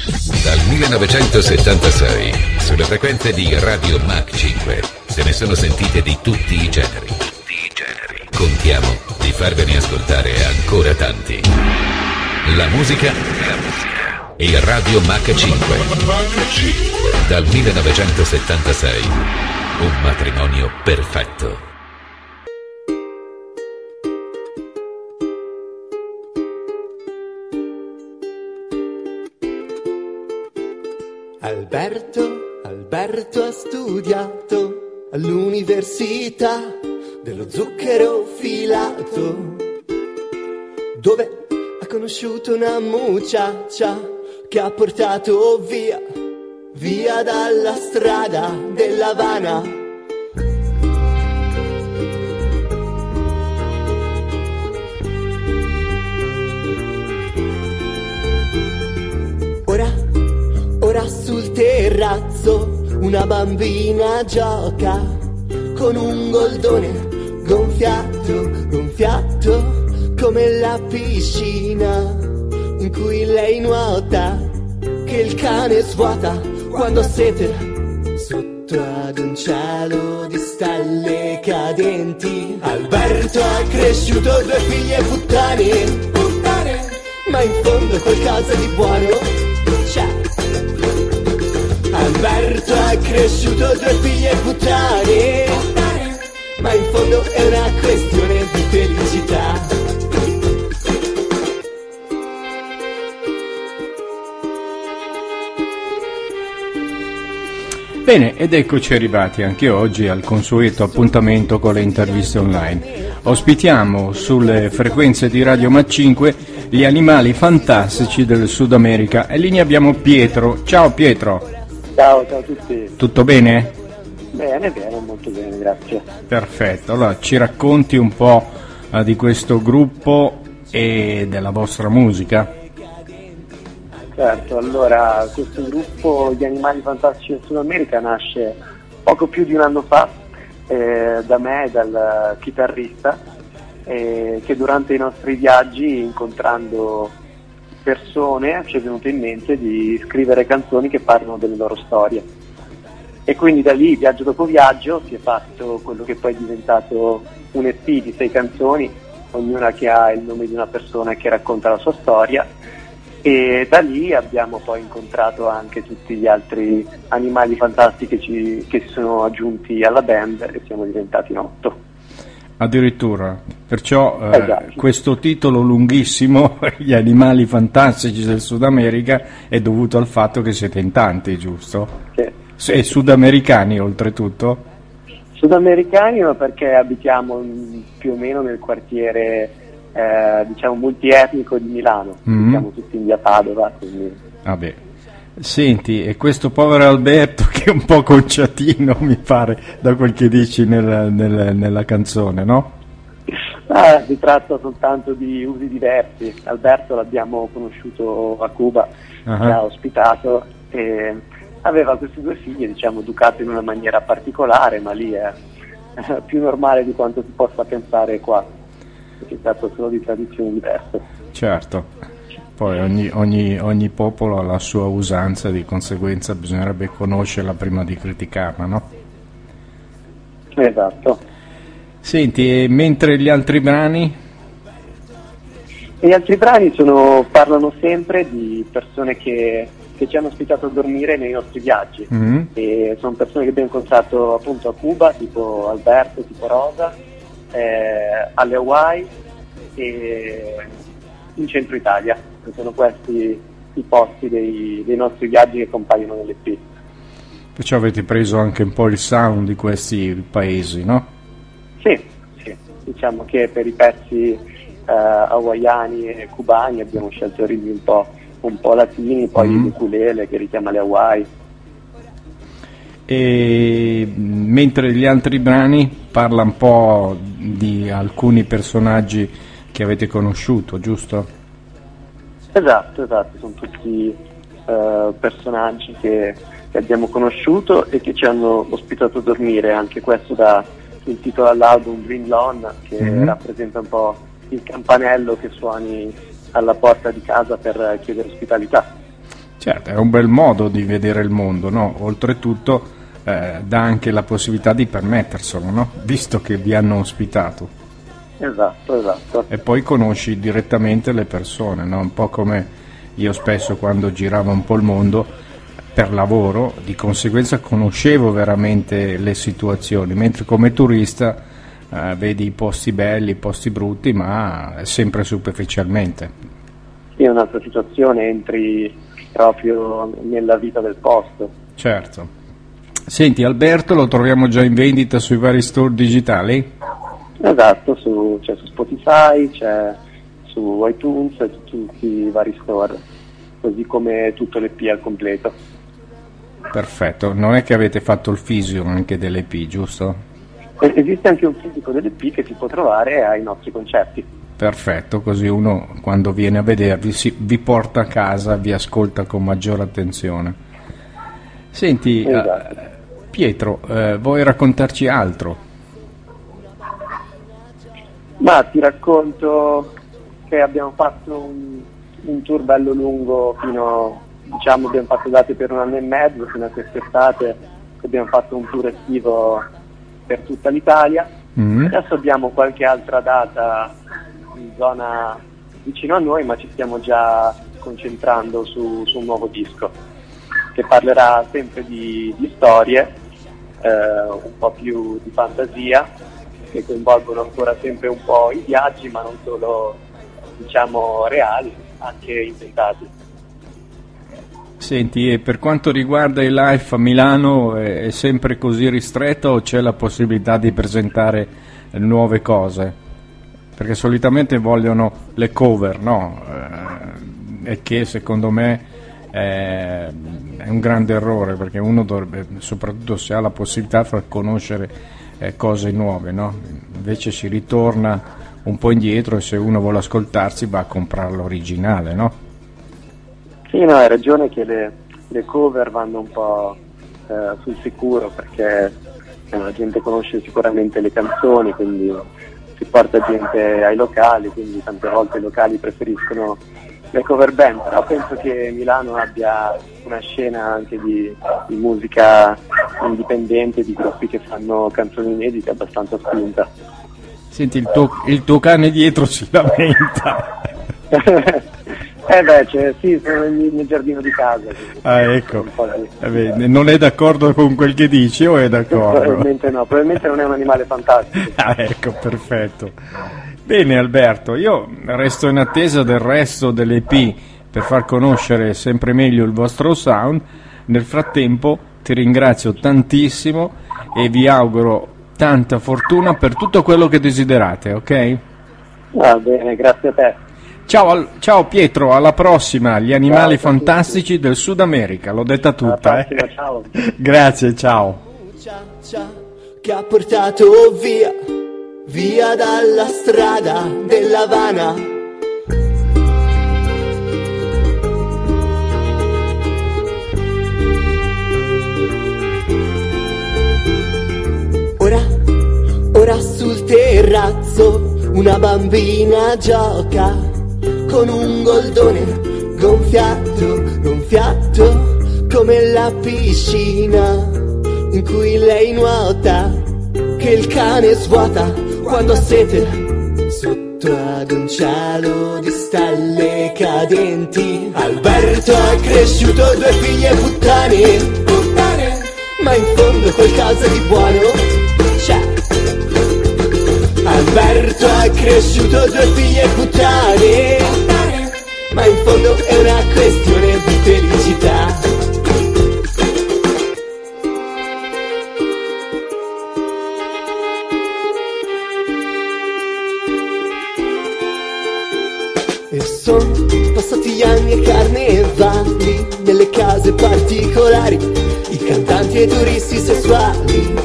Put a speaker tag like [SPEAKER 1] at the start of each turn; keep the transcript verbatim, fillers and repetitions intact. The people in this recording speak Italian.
[SPEAKER 1] Dal millenovecentosettantasei, sulle frequenze di Radio Mach cinque, se ne sono sentite di tutti i generi. Tutti i generi. Contiamo di farvene ascoltare ancora tanti. La musica, la musica. E Radio Mach cinque. Dal millenovecentosettantasei, un matrimonio perfetto.
[SPEAKER 2] Alberto, Alberto ha studiato all'università dello zucchero filato, dove ha conosciuto una muchacha che ha portato via, via dalla strada dell'Havana. Ora Ora sul terrazzo una bambina gioca con un goldone gonfiato, gonfiato come la piscina in cui lei nuota, che il cane svuota quando ha sete sotto ad un cielo di stelle cadenti. Alberto ha cresciuto due figlie puttane, puttane, ma in fondo qualcosa di buono c'è. Alberto ha cresciuto due figlie puttane, ma in fondo è una questione di felicità.
[SPEAKER 3] Bene, ed eccoci arrivati anche oggi al consueto appuntamento con le interviste online. Ospitiamo sulle frequenze di Radio Mach cinque gli animali fantastici del Sud America e lì ne abbiamo Pietro. Ciao Pietro!
[SPEAKER 4] Ciao, ciao a tutti.
[SPEAKER 3] Tutto bene?
[SPEAKER 4] Bene, bene, molto bene, grazie.
[SPEAKER 3] Perfetto, allora ci racconti un po' uh, di questo gruppo e della vostra musica?
[SPEAKER 4] Certo, allora questo gruppo Gli Animali Fantastici del Sud America nasce poco più di un anno fa eh, da me e dal chitarrista eh, che durante i nostri viaggi, incontrando persone, ci è venuto in mente di scrivere canzoni che parlano delle loro storie, e quindi da lì, viaggio dopo viaggio, si è fatto quello che poi è diventato un E P di sei canzoni, ognuna che ha il nome di una persona che racconta la sua storia, e da lì abbiamo poi incontrato anche tutti gli altri animali fantastici che, ci, che si sono aggiunti alla band, e siamo diventati in otto.
[SPEAKER 3] Addirittura, perciò eh,
[SPEAKER 4] esatto.
[SPEAKER 3] Questo titolo lunghissimo, Gli Animali Fantastici del Sud America, è dovuto al fatto che siete in tanti, giusto?
[SPEAKER 4] Sì.
[SPEAKER 3] E sudamericani oltretutto?
[SPEAKER 4] Sudamericani, ma perché abitiamo in, più o meno nel quartiere eh, diciamo multietnico di Milano, mm-hmm. Siamo tutti in via Padova, quindi...
[SPEAKER 3] Vabbè. Senti, e questo povero Alberto che è un po' conciatino, mi pare, da quel che dici nel, nel, nella canzone, no?
[SPEAKER 4] Ah, si tratta soltanto di usi diversi. Alberto l'abbiamo conosciuto a Cuba, uh-huh. Ci ha ospitato e aveva queste due figlie, diciamo, educate in una maniera particolare, ma lì è più normale di quanto si possa pensare qua, perché si tratta solo di tradizioni diverse.
[SPEAKER 3] Certo. Poi ogni, ogni, ogni popolo ha la sua usanza, di conseguenza bisognerebbe conoscerla prima di criticarla, no?
[SPEAKER 4] Esatto.
[SPEAKER 3] Senti, e mentre gli altri brani?
[SPEAKER 4] E gli altri brani sono, parlano sempre di persone che, che ci hanno ospitato a dormire nei nostri viaggi, mm-hmm. E sono persone che abbiamo incontrato appunto a Cuba, tipo Alberto, tipo Rosa, eh, alle Hawaii e in centro Italia. Sono questi i posti dei, dei nostri viaggi che compaiono nell'E P.
[SPEAKER 3] Perciò avete preso anche un po' il sound di questi paesi, no?
[SPEAKER 4] Sì, sì. Diciamo che per i pezzi eh, hawaiani e cubani abbiamo scelto ritmi un po', un po' latini, poi mm. l'ukulele che richiama le Hawaii.
[SPEAKER 3] E mentre gli altri brani parla un po' di alcuni personaggi che avete conosciuto, giusto?
[SPEAKER 4] Esatto, esatto, sono tutti uh, personaggi che, che abbiamo conosciuto e che ci hanno ospitato a dormire, anche questo dà il titolo all'album Green Lawn, che mm-hmm. rappresenta un po' il campanello che suoni alla porta di casa per chiedere ospitalità.
[SPEAKER 3] Certo, è un bel modo di vedere il mondo, no? Oltretutto eh, dà anche la possibilità di permetterselo, no? Visto che vi hanno ospitato.
[SPEAKER 4] Esatto, esatto.
[SPEAKER 3] E poi conosci direttamente le persone, no? Un po' come io spesso quando giravo un po' il mondo per lavoro, di conseguenza conoscevo veramente le situazioni, mentre come turista eh, vedi i posti belli, i posti brutti, ma sempre superficialmente.
[SPEAKER 4] Sì, è un'altra situazione, entri proprio nella vita del posto.
[SPEAKER 3] Certo. Senti, Alberto lo troviamo già in vendita sui vari store digitali?
[SPEAKER 4] Esatto, su, c'è su Spotify, c'è su iTunes e tutti i vari store, così come tutto l'E P al completo.
[SPEAKER 3] Perfetto, non è che avete fatto il fisio anche dell'E P, giusto?
[SPEAKER 4] Esiste anche un fisico dell'E P che si può trovare ai nostri concerti.
[SPEAKER 3] Perfetto, così uno quando viene a vedervi si, vi porta a casa, vi ascolta con maggiore attenzione. Senti, esatto. uh, Pietro, uh, vuoi raccontarci altro?
[SPEAKER 4] Ma ti racconto che abbiamo fatto un, un tour bello lungo fino, diciamo, abbiamo fatto date per un anno e mezzo, fino a quest'estate abbiamo fatto un tour estivo per tutta l'Italia. Mm. Adesso abbiamo qualche altra data in zona vicino a noi, ma ci stiamo già concentrando su, su un nuovo disco che parlerà sempre di, di storie, eh, un po' più di fantasia, che coinvolgono ancora sempre un po' i viaggi, ma non solo, diciamo, reali, anche inventati.
[SPEAKER 3] Senti, e per quanto riguarda il live a Milano è, è sempre così ristretto o c'è la possibilità di presentare nuove cose? Perché solitamente vogliono le cover, no? Eh, e che secondo me è, è un grande errore, perché uno dovrebbe, soprattutto se ha la possibilità, far conoscere eh, cose nuove, no? Invece si ritorna un po' indietro e se uno vuole ascoltarsi va a comprare l'originale, no?
[SPEAKER 4] Sì, no, hai ragione che le, le cover vanno un po' eh, sul sicuro, perché eh, la gente conosce sicuramente le canzoni, quindi si porta gente ai locali, quindi tante volte i locali preferiscono le cover band, però penso che Milano abbia una scena anche di, di musica indipendente, di gruppi che fanno canzoni inedite abbastanza spinta.
[SPEAKER 3] Senti, il tuo, il tuo cane dietro si lamenta.
[SPEAKER 4] Eh beh, cioè, sì, sono nel, nel giardino di casa.
[SPEAKER 3] Ah, ecco. Eh beh, non è d'accordo con quel che dici o è d'accordo?
[SPEAKER 4] Probabilmente no, probabilmente non è un animale fantastico.
[SPEAKER 3] Ah, ecco, perfetto. Bene Alberto, io resto in attesa del resto dell'E P per far conoscere sempre meglio il vostro sound. Nel frattempo ti ringrazio tantissimo e vi auguro tanta fortuna per tutto quello che desiderate, ok?
[SPEAKER 4] Va bene, grazie a te.
[SPEAKER 3] Ciao, ciao Pietro, alla prossima, gli animali ciao, fantastici del Sud America, l'ho detta tutta.
[SPEAKER 4] Alla prossima,
[SPEAKER 3] eh.
[SPEAKER 4] ciao.
[SPEAKER 3] Grazie, ciao.
[SPEAKER 2] Che ha portato via, via dalla strada dell'Havana. Ora, ora sul terrazzo una bambina gioca con un goldone gonfiato, gonfiato come la piscina in cui lei nuota, che il cane svuota quando ha sete sotto ad un cielo di stelle cadenti. Alberto ha cresciuto due figlie puttane, puttane, ma in fondo qualcosa di buono c'è. Alberto ha cresciuto due figlie puttane, ma in fondo è una questione di felicità. E sono passati gli anni e carnevali nelle case particolari, i cantanti e i turisti sessuali